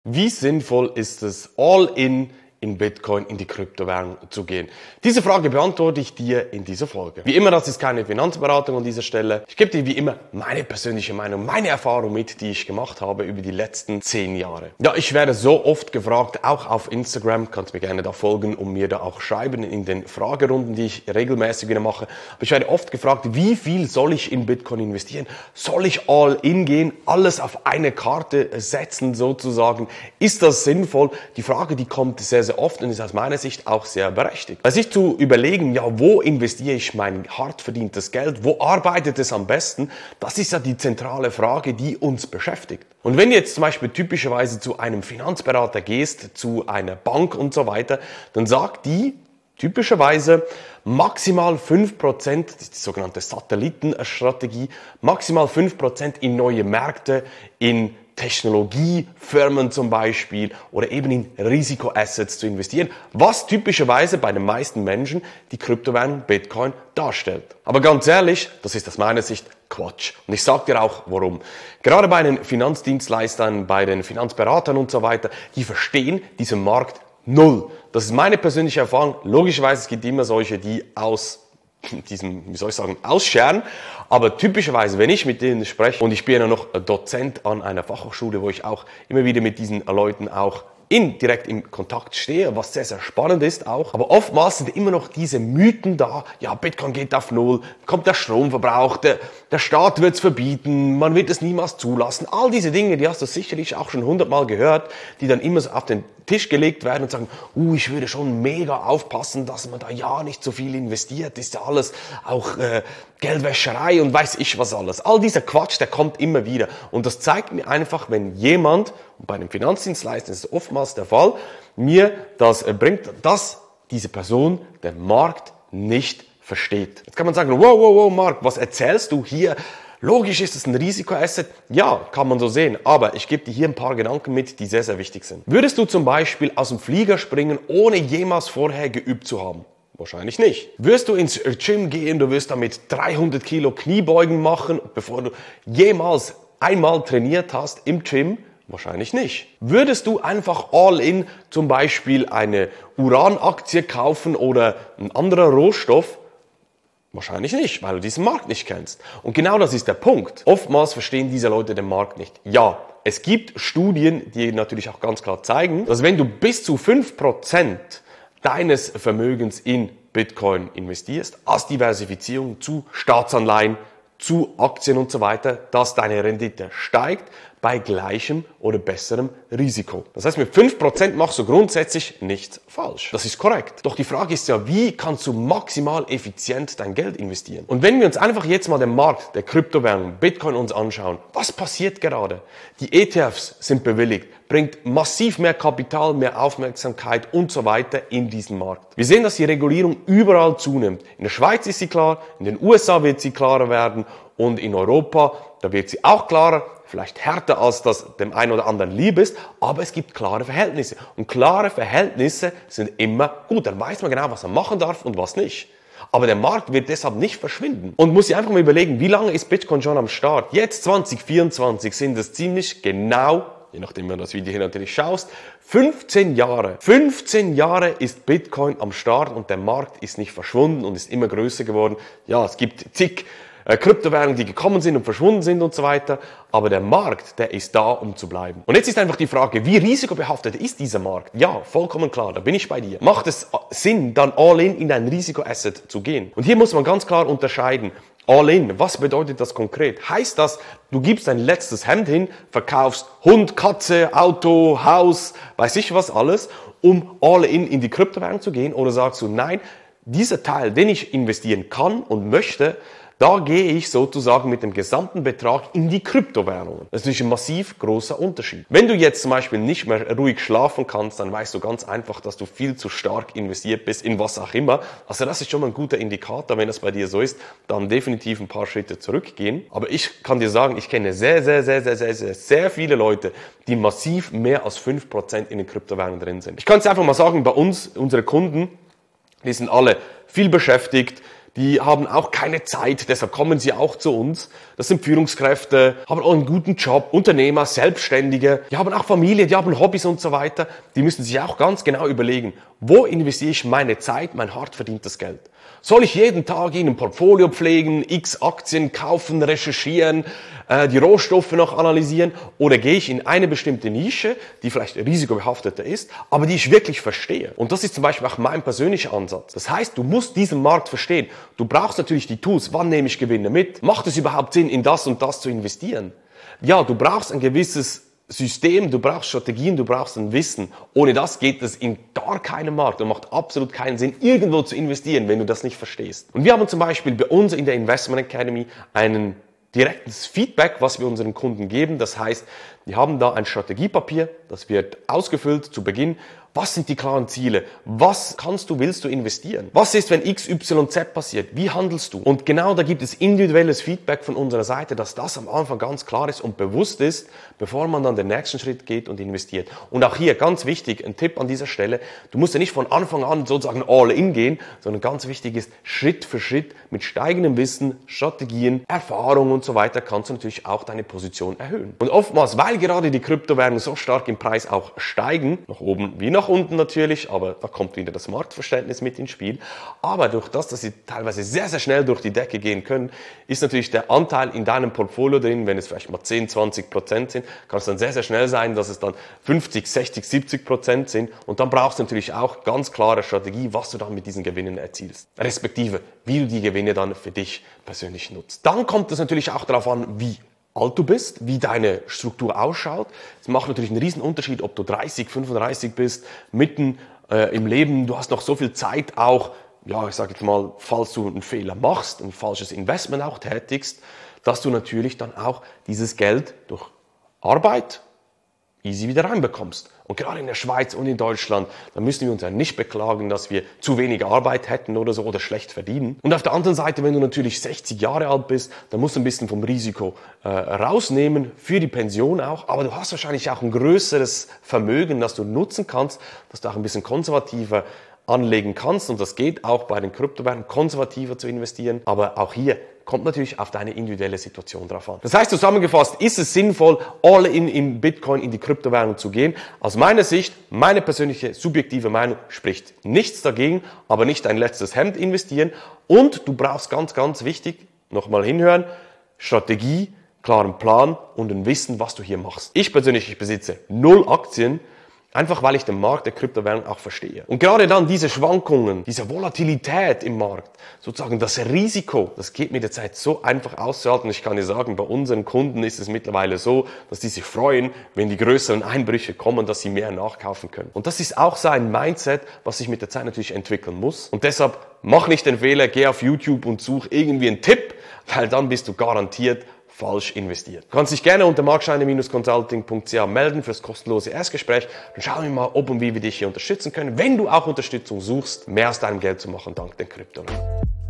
Wie sinnvoll ist es, all in Bitcoin, in die Kryptowährung zu gehen? Diese Frage beantworte ich dir in dieser Folge. Wie immer, das ist keine Finanzberatung an dieser Stelle. Ich gebe dir wie immer meine persönliche Meinung, meine Erfahrung mit, die ich gemacht habe über die letzten 10 Jahre. Ja, ich werde so oft gefragt, auch auf Instagram, kannst mir gerne da folgen und mir da auch schreiben in den Fragerunden, die ich regelmäßig wieder mache. Aber ich werde oft gefragt, wie viel soll ich in Bitcoin investieren? Soll ich all in gehen? Alles auf eine Karte setzen sozusagen? Ist das sinnvoll? Die Frage, die kommt sehr, sehr oft und ist aus meiner Sicht auch sehr berechtigt. Weil sich zu überlegen, ja, wo investiere ich mein hart verdientes Geld? Wo arbeitet es am besten? Das ist ja die zentrale Frage, die uns beschäftigt. Und wenn du jetzt zum Beispiel typischerweise zu einem Finanzberater gehst, zu einer Bank und so weiter, dann sagt die typischerweise maximal 5%, das ist die sogenannte Satellitenstrategie, maximal 5% in neue Märkte, in Technologiefirmen zum Beispiel oder eben in Risikoassets zu investieren, was typischerweise bei den meisten Menschen die Kryptowährung Bitcoin darstellt. Aber ganz ehrlich, das ist aus meiner Sicht Quatsch. Und ich sage dir auch, warum. Gerade bei den Finanzdienstleistern, bei den Finanzberatern und so weiter, die verstehen diesen Markt null. Das ist meine persönliche Erfahrung. Logischerweise, es gibt immer solche, die aus diesem, ausscheren. Aber typischerweise, wenn ich mit denen spreche, und ich bin ja noch Dozent an einer Fachhochschule, wo ich auch immer wieder mit diesen Leuten auch direkt im Kontakt stehe, was sehr, sehr spannend ist auch. Aber oftmals sind immer noch diese Mythen da, ja, Bitcoin geht auf Null, kommt der Stromverbrauch, der Staat wird es verbieten, man wird es niemals zulassen. All diese Dinge, die hast du sicherlich auch schon 100-mal gehört, die dann immer so auf den Tisch gelegt werden und sagen, ich würde schon mega aufpassen, dass man da ja nicht so viel investiert, ist ja alles auch Geldwäscherei und weiß ich was alles. All dieser Quatsch, der kommt immer wieder. Und das zeigt mir einfach, wenn jemand, und bei einem Finanzdienstleister ist es oftmals der Fall, mir das bringt, dass diese Person den Markt nicht versteht. Jetzt kann man sagen, wow, Marc, was erzählst du hier? Logisch ist es ein Risikoasset. Ja, kann man so sehen. Aber ich gebe dir hier ein paar Gedanken mit, die sehr, sehr wichtig sind. Würdest du zum Beispiel aus dem Flieger springen, ohne jemals vorher geübt zu haben? Wahrscheinlich nicht. Wirst du ins Gym gehen, du wirst damit 300 Kilo Kniebeugen machen, bevor du jemals einmal trainiert hast im Gym? Wahrscheinlich nicht. Würdest du einfach all in zum Beispiel eine Uranaktie kaufen oder ein anderer Rohstoff? Wahrscheinlich nicht, weil du diesen Markt nicht kennst. Und genau das ist der Punkt. Oftmals verstehen diese Leute den Markt nicht. Ja, es gibt Studien, die natürlich auch ganz klar zeigen, dass wenn du bis zu 5% deines Vermögens in Bitcoin investierst, als Diversifizierung zu Staatsanleihen, zu Aktien und so weiter, dass deine Rendite steigt bei gleichem oder besserem Risiko. Das heißt, mit 5% machst du grundsätzlich nichts falsch. Das ist korrekt. Doch die Frage ist ja, wie kannst du maximal effizient dein Geld investieren? Und wenn wir uns einfach jetzt mal den Markt der Kryptowährung, Bitcoin uns anschauen, was passiert gerade? Die ETFs sind bewilligt, bringt massiv mehr Kapital, mehr Aufmerksamkeit und so weiter in diesen Markt. Wir sehen, dass die Regulierung überall zunimmt. In der Schweiz ist sie klar, in den USA wird sie klarer werden und in Europa, da wird sie auch klarer, vielleicht härter, als das dem einen oder anderen lieb ist, aber es gibt klare Verhältnisse. Und klare Verhältnisse sind immer gut. Dann weiß man genau, was man machen darf und was nicht. Aber der Markt wird deshalb nicht verschwinden. Und muss sich einfach mal überlegen, wie lange ist Bitcoin schon am Start? Jetzt 2024 sind es ziemlich genau, je nachdem, wenn du das Video hier natürlich schaust, 15 Jahre. 15 Jahre ist Bitcoin am Start und der Markt ist nicht verschwunden und ist immer größer geworden. Ja, es gibt zig Kryptowährungen, die gekommen sind und verschwunden sind und so weiter. Aber der Markt, der ist da, um zu bleiben. Und jetzt ist einfach die Frage, wie risikobehaftet ist dieser Markt? Ja, vollkommen klar, da bin ich bei dir. Macht es Sinn, dann all in ein Risikoasset zu gehen? Und hier muss man ganz klar unterscheiden. All in, was bedeutet das konkret? Heißt das, du gibst dein letztes Hemd hin, verkaufst Hund, Katze, Auto, Haus, weiß ich was alles, um all in die Kryptowährung zu gehen? Oder sagst du, nein, dieser Teil, den ich investieren kann und möchte, da gehe ich sozusagen mit dem gesamten Betrag in die Kryptowährungen. Das ist natürlich ein massiv großer Unterschied. Wenn du jetzt zum Beispiel nicht mehr ruhig schlafen kannst, dann weißt du ganz einfach, dass du viel zu stark investiert bist in was auch immer. Also das ist schon mal ein guter Indikator. Wenn das bei dir so ist, dann definitiv ein paar Schritte zurückgehen. Aber ich kann dir sagen, ich kenne sehr viele Leute, die massiv mehr als 5% in den Kryptowährungen drin sind. Ich kann es einfach mal sagen, bei uns, unsere Kunden, die sind alle viel beschäftigt, Die haben auch keine Zeit, deshalb kommen sie auch zu uns. Das sind Führungskräfte, haben auch einen guten Job, Unternehmer, Selbstständige, die haben auch Familie, die haben Hobbys und so weiter. Die müssen sich auch ganz genau überlegen, wo investiere ich meine Zeit, mein hart verdientes Geld? Soll ich jeden Tag in ein Portfolio pflegen, x Aktien kaufen, recherchieren, die Rohstoffe noch analysieren, oder gehe ich in eine bestimmte Nische, die vielleicht risikobehafteter ist, aber die ich wirklich verstehe? Und das ist zum Beispiel auch mein persönlicher Ansatz. Das heißt, du musst diesen Markt verstehen. Du brauchst natürlich die Tools. Wann nehme ich Gewinne mit? Macht es überhaupt Sinn, in das und das zu investieren? Ja, du brauchst ein gewisses System, du brauchst Strategien, du brauchst ein Wissen. Ohne das geht es in gar keinem Markt und macht absolut keinen Sinn, irgendwo zu investieren, wenn du das nicht verstehst. Und wir haben zum Beispiel bei uns in der Investment Academy einen direktes Feedback, was wir unseren Kunden geben. Das heißt, wir haben da ein Strategiepapier, das wird ausgefüllt zu Beginn. Was sind die klaren Ziele? Was willst du investieren? Was ist, wenn X, Y, Z passiert? Wie handelst du? Und genau da gibt es individuelles Feedback von unserer Seite, dass das am Anfang ganz klar ist und bewusst ist, bevor man dann den nächsten Schritt geht und investiert. Und auch hier ganz wichtig, ein Tipp an dieser Stelle, du musst ja nicht von Anfang an sozusagen all in gehen, sondern ganz wichtig ist, Schritt für Schritt mit steigendem Wissen, Strategien, Erfahrung und so weiter kannst du natürlich auch deine Position erhöhen. Und oftmals, weil gerade die Kryptowährungen so stark im Preis auch steigen, nach oben wie nach unten natürlich, aber da kommt wieder das Marktverständnis mit ins Spiel. Aber durch das, dass sie teilweise sehr, sehr schnell durch die Decke gehen können, ist natürlich der Anteil in deinem Portfolio drin, wenn es vielleicht mal 10-20% sind, kann es dann sehr, sehr schnell sein, dass es dann 50, 60, 70% sind. Und dann brauchst du natürlich auch ganz klare Strategie, was du dann mit diesen Gewinnen erzielst. Respektive, wie du die Gewinne dann für dich persönlich nutzt. Dann kommt es natürlich auch darauf an, wie alt du bist, wie deine Struktur ausschaut. Es macht natürlich einen riesen Unterschied, ob du 30, 35 bist, mitten im Leben, du hast noch so viel Zeit auch, ja, ich sage jetzt mal, falls du einen Fehler machst, ein falsches Investment auch tätigst, dass du natürlich dann auch dieses Geld durch Arbeit easy wieder reinbekommst. Und gerade in der Schweiz und in Deutschland, da müssen wir uns ja nicht beklagen, dass wir zu wenig Arbeit hätten oder so oder schlecht verdienen. Und auf der anderen Seite, wenn du natürlich 60 Jahre alt bist, dann musst du ein bisschen vom Risiko rausnehmen, für die Pension auch. Aber du hast wahrscheinlich auch ein größeres Vermögen, das du nutzen kannst, dass du auch ein bisschen konservativer anlegen kannst. Und das geht auch bei den Kryptowährungen, konservativer zu investieren. Aber auch hier kommt natürlich auf deine individuelle Situation drauf an. Das heißt, zusammengefasst, ist es sinnvoll, all in Bitcoin, in die Kryptowährung zu gehen? Aus meiner Sicht, meine persönliche subjektive Meinung, spricht nichts dagegen, aber nicht dein letztes Hemd investieren. Und du brauchst ganz, ganz wichtig, nochmal hinhören, Strategie, klaren Plan und ein Wissen, was du hier machst. Ich persönlich, besitze 0 Aktien, einfach weil ich den Markt der Kryptowährung auch verstehe. Und gerade dann diese Schwankungen, diese Volatilität im Markt, sozusagen das Risiko, das geht mit der Zeit so einfach auszuhalten. Ich kann dir sagen, bei unseren Kunden ist es mittlerweile so, dass die sich freuen, wenn die größeren Einbrüche kommen, dass sie mehr nachkaufen können. Und das ist auch so ein Mindset, was sich mit der Zeit natürlich entwickeln muss. Und deshalb mach nicht den Fehler, geh auf YouTube und such irgendwie einen Tipp, weil dann bist du garantiert falsch investiert. Du kannst dich gerne unter markscheine-consulting.ch melden fürs kostenlose Erstgespräch. Dann schauen wir mal, ob und wie wir dich hier unterstützen können, wenn du auch Unterstützung suchst, mehr aus deinem Geld zu machen dank den Kryptowährungen.